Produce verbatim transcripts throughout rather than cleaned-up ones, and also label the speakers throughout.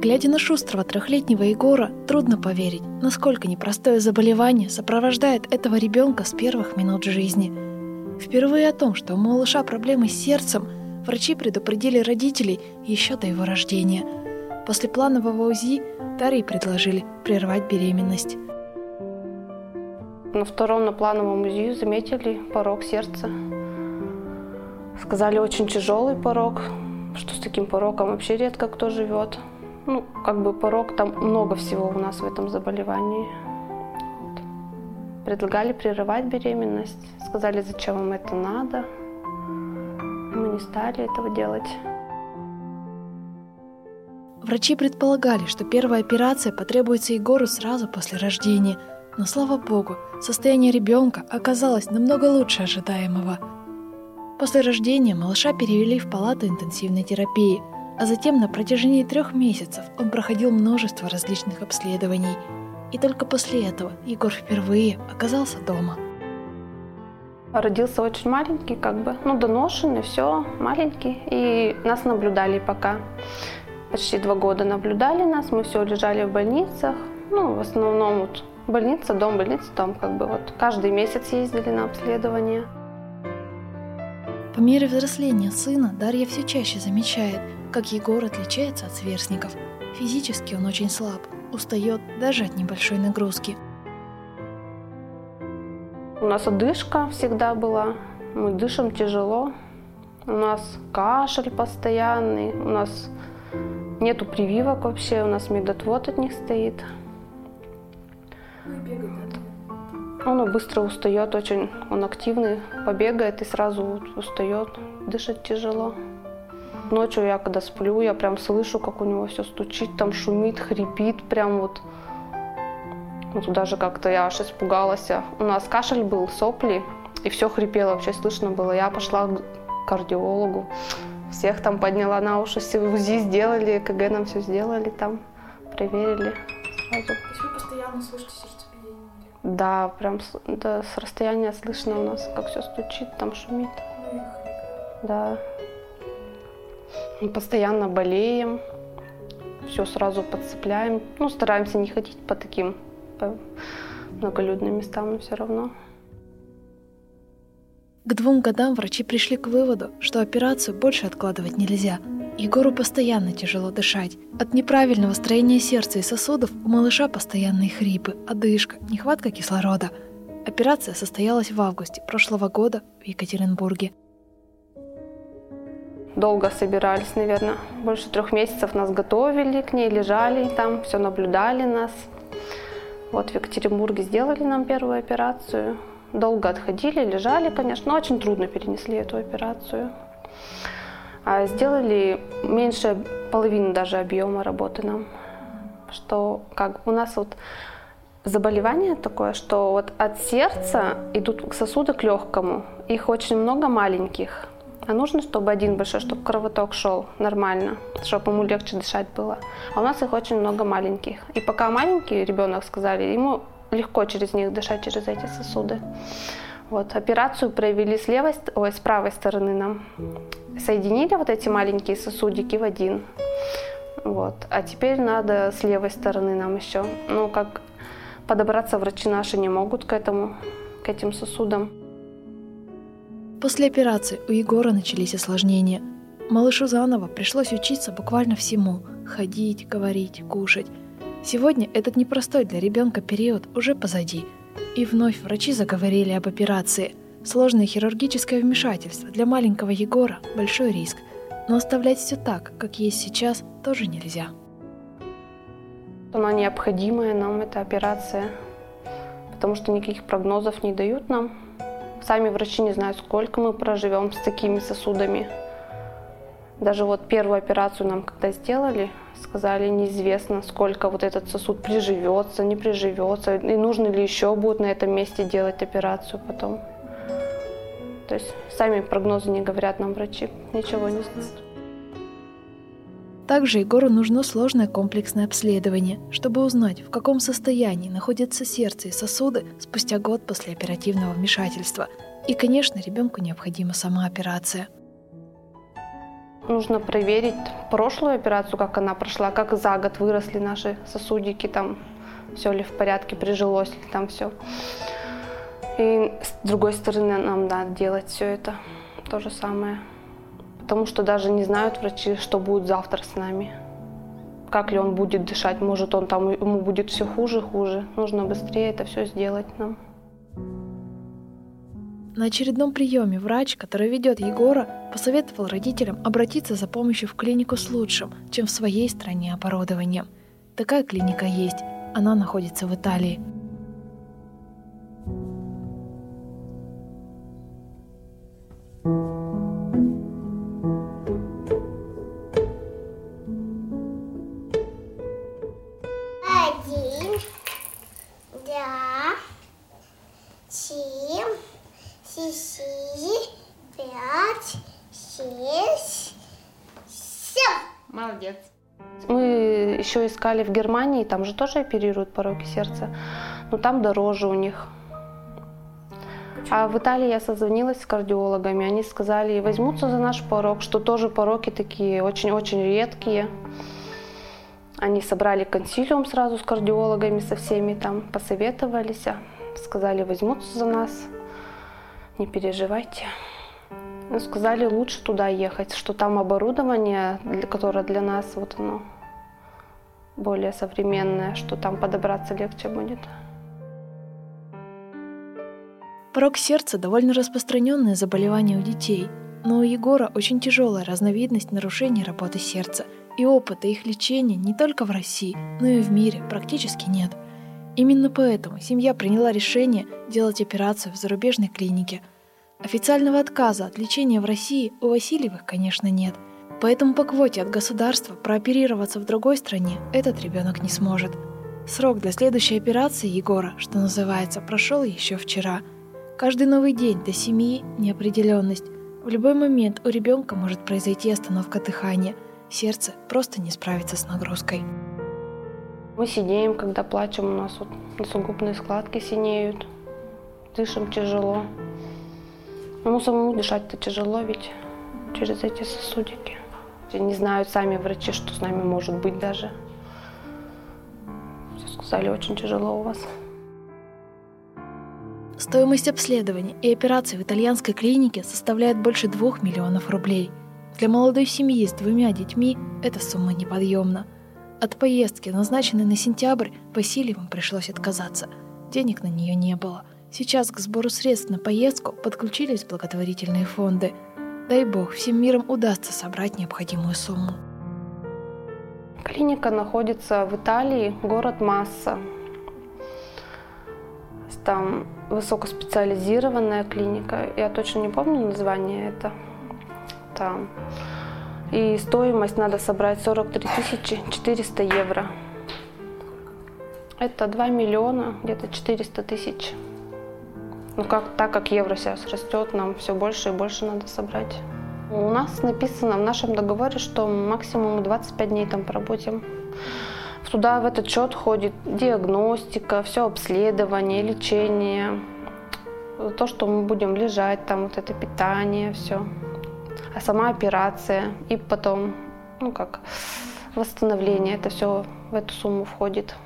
Speaker 1: Глядя на шустрого трехлетнего Егора, трудно поверить, насколько непростое заболевание сопровождает этого ребенка с первых минут жизни. Впервые о том, что у малыша проблемы с сердцем, врачи предупредили родителей еще до его рождения. После планового УЗИ Дарье предложили прервать беременность.
Speaker 2: На втором на плановом УЗИ заметили порок сердца. Сказали, очень тяжелый порок, что с таким пороком вообще редко кто живет. Ну, как бы порок, там много всего у нас в этом заболевании. Вот. Предлагали прерывать беременность. Сказали, зачем вам это надо. Мы не стали этого делать.
Speaker 1: Врачи предполагали, что первая операция потребуется Егору сразу после рождения. Но, слава богу, состояние ребенка оказалось намного лучше ожидаемого. После рождения малыша перевели в палату интенсивной терапии, а затем на протяжении трех месяцев он проходил множество различных обследований. И только после этого Егор впервые оказался дома.
Speaker 2: Родился очень маленький, как бы, ну, доношенный, все, маленький. И нас наблюдали пока. Почти два года наблюдали нас, мы все лежали в больницах. Ну, в основном вот больница, дом, больница, дом, как бы вот. Каждый месяц ездили на обследование.
Speaker 1: По мере взросления сына Дарья все чаще замечает, как Егор отличается от сверстников. Физически он очень слаб, устает даже от небольшой нагрузки.
Speaker 2: У нас одышка всегда была, мы дышим тяжело, у нас кашель постоянный, у нас нету прививок вообще, у нас медотвод от них стоит. Он быстро устает, очень он активный, побегает и сразу устает, дышит тяжело. Ночью я когда сплю, я прям слышу, как у него все стучит, там шумит, хрипит, прям вот. Вот даже как-то я аж испугалась. У нас кашель был, сопли, и все хрипело, вообще слышно было. Я пошла к кардиологу, всех там подняла на уши, все УЗИ сделали, ЭКГ нам все сделали там, проверили сразу.
Speaker 3: То есть вы постоянно слышите сердцебиение?
Speaker 2: Да, прям да, с расстояния слышно у нас, как все стучит, там шумит.
Speaker 3: Ну и хрип.
Speaker 2: Да. Мы постоянно болеем, все сразу подцепляем. Ну, стараемся не ходить по таким по многолюдным местам, но все равно.
Speaker 1: К двум годам врачи пришли к выводу, что операцию больше откладывать нельзя. Егору постоянно тяжело дышать. От неправильного строения сердца и сосудов у малыша постоянные хрипы, одышка, нехватка кислорода. Операция состоялась в августе прошлого года в Екатеринбурге.
Speaker 2: Долго собирались, наверное. Больше трех месяцев нас готовили к ней, лежали там, все наблюдали нас. Вот в Екатеринбурге сделали нам первую операцию. Долго отходили, лежали, конечно, но очень трудно перенесли эту операцию. А сделали меньше половины даже объема работы нам. Что как у нас вот заболевание такое, что вот от сердца идут сосуды к легкому. Их очень много маленьких. А нужно, чтобы один большой, чтобы кровоток шел нормально, чтобы ему легче дышать было. А у нас их очень много маленьких. И пока маленький ребенок, сказали, ему легко через них дышать, через эти сосуды. Вот, операцию провели с левой, ой, с правой стороны нам. Соединили вот эти маленькие сосудики в один. Вот. А теперь надо с левой стороны нам еще. Ну, как подобраться врачи наши не могут к этому, к этим сосудам.
Speaker 1: После операции у Егора начались осложнения. Малышу заново пришлось учиться буквально всему – ходить, говорить, кушать. Сегодня этот непростой для ребенка период уже позади. И вновь врачи заговорили об операции. Сложное хирургическое вмешательство для маленького Егора – большой риск. Но оставлять все так, как есть сейчас, тоже нельзя.
Speaker 2: Она необходимая нам, эта операция, потому что никаких прогнозов не дают нам. Сами врачи не знают, сколько мы проживем с такими сосудами. Даже вот первую операцию нам когда сделали, сказали, неизвестно, сколько вот этот сосуд приживется, не приживется, и нужно ли еще будет на этом месте делать операцию потом. То есть сами прогнозы не говорят нам врачи, ничего не знают.
Speaker 1: Также Егору нужно сложное комплексное обследование, чтобы узнать, в каком состоянии находятся сердце и сосуды спустя год после оперативного вмешательства. И, конечно, ребенку необходима сама операция.
Speaker 2: Нужно проверить прошлую операцию, как она прошла, как за год выросли наши сосудики, там все ли в порядке, прижилось ли там все. И с другой стороны нам надо делать все это то же самое. Потому что даже не знают врачи, что будет завтра с нами. Как ли он будет дышать, может он там, ему будет все хуже, хуже. Нужно быстрее это все сделать нам.
Speaker 1: На очередном приеме врач, который ведет Егора, посоветовал родителям обратиться за помощью в клинику с лучшим, чем в своей стране оборудованием. Такая клиника есть, она находится в Италии.
Speaker 4: Один, два, семь, четыре, пять, шесть, семь.
Speaker 2: Молодец. Мы еще искали в Германии, там же тоже оперируют пороки сердца, но там дороже у них. А в Италии я созвонилась с кардиологами, они сказали, возьмутся за наш порок, что тоже пороки такие очень-очень редкие. Они собрали консилиум сразу с кардиологами, со всеми там посоветовались, сказали, возьмутся за нас, не переживайте. Ну, сказали, лучше туда ехать, что там оборудование, которое для нас вот оно более современное, что там подобраться легче будет.
Speaker 1: Порок сердца – довольно распространенное заболевание у детей, но у Егора очень тяжелая разновидность нарушений работы сердца, и опыта их лечения не только в России, но и в мире практически нет. Именно поэтому семья приняла решение делать операцию в зарубежной клинике. Официального отказа от лечения в России у Васильевых, конечно, нет. Поэтому по квоте от государства прооперироваться в другой стране этот ребенок не сможет. Срок для следующей операции Егора, что называется, прошел еще вчера. Каждый новый день для семьи – неопределенность. В любой момент у ребенка может произойти остановка дыхания. Сердце просто не справится с нагрузкой.
Speaker 2: Мы сидеем, когда плачем, у нас вот носогубные складки синеют, дышим тяжело. Ему самому дышать-то тяжело ведь через эти сосудики. Не знают сами врачи, что с нами может быть даже. Все сказали, очень тяжело у вас.
Speaker 1: Стоимость обследования и операций в итальянской клинике составляет больше двух миллионов рублей. Для молодой семьи с двумя детьми эта сумма неподъемна. От поездки, назначенной на сентябрь, Васильевым пришлось отказаться. Денег на нее не было. Сейчас к сбору средств на поездку подключились благотворительные фонды. Дай бог, всем миром удастся собрать необходимую сумму.
Speaker 2: Клиника находится в Италии, город Масса. Там высокоспециализированная клиника, я точно не помню название это. Там. И стоимость надо собрать сорок три тысячи четыреста евро. Это два миллиона, где-то четыреста тысяч. Ну, как, так как евро сейчас растет, нам все больше и больше надо собрать. У нас написано в нашем договоре, что максимум двадцать пять дней там поработаем. Туда в этот счет входит диагностика, все обследование, лечение, то, что мы будем лежать, там вот это питание, все. А сама операция и потом, ну как, восстановление, это все в эту сумму входит.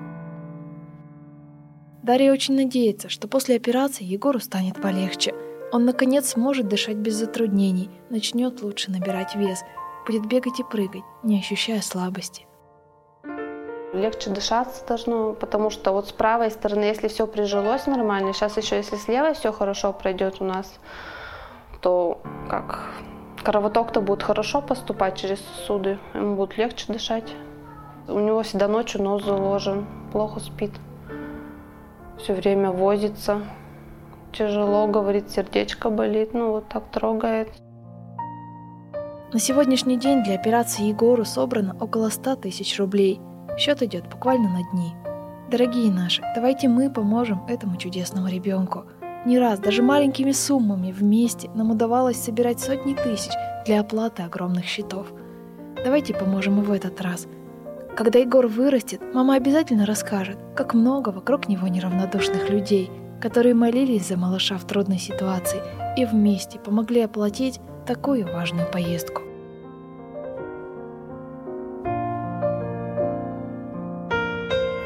Speaker 1: Дарья очень надеется, что после операции Егору станет полегче. Он, наконец, сможет дышать без затруднений, начнет лучше набирать вес, будет бегать и прыгать, не ощущая слабости.
Speaker 2: Легче дышаться должно, потому что вот с правой стороны, если все прижилось нормально, сейчас еще если с левой все хорошо пройдет у нас, то как кровоток-то будет хорошо поступать через сосуды, ему будет легче дышать. У него всегда ночью нос заложен, плохо спит, все время возится, тяжело, говорит, сердечко болит, ну вот так трогает.
Speaker 1: На сегодняшний день для операции Егору собрано около ста тысяч рублей. Счет идет буквально на дни. Дорогие наши, давайте мы поможем этому чудесному ребенку. Не раз, даже маленькими суммами вместе нам удавалось собирать сотни тысяч для оплаты огромных счетов. Давайте поможем и в этот раз. Когда Егор вырастет, мама обязательно расскажет, как много вокруг него неравнодушных людей, которые молились за малыша в трудной ситуации и вместе помогли оплатить такую важную поездку.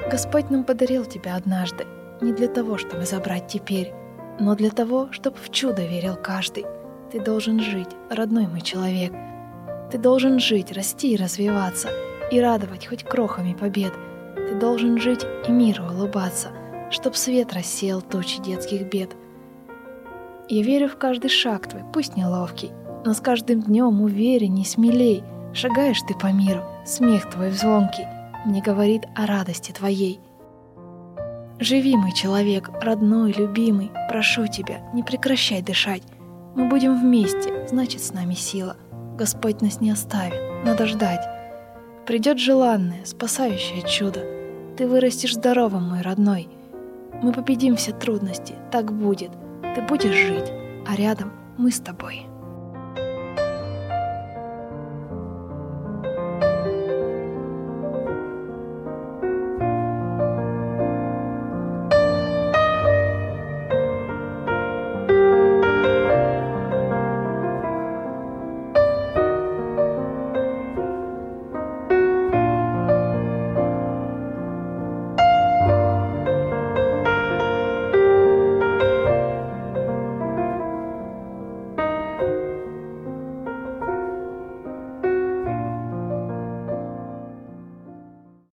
Speaker 1: Господь нам подарил тебя однажды, не для того, чтобы забрать теперь, но для того, чтобы в чудо верил каждый. Ты должен жить, родной мой человек. Ты должен жить, расти и развиваться, и радовать хоть крохами побед. Ты должен жить и миру улыбаться, чтоб свет рассеял тучи детских бед. Я верю в каждый шаг твой, пусть неловкий, но с каждым днем уверенней, смелей. Шагаешь ты по миру, смех твой звонкий мне говорит о радости твоей. Живи, мой человек, родной, любимый, прошу тебя, не прекращай дышать. Мы будем вместе, значит, с нами сила. Господь нас не оставит, надо ждать. Придет желанное, спасающее чудо. Ты вырастешь здоровым, мой родной. Мы победим все трудности, так будет. Ты будешь жить, а рядом мы с тобой.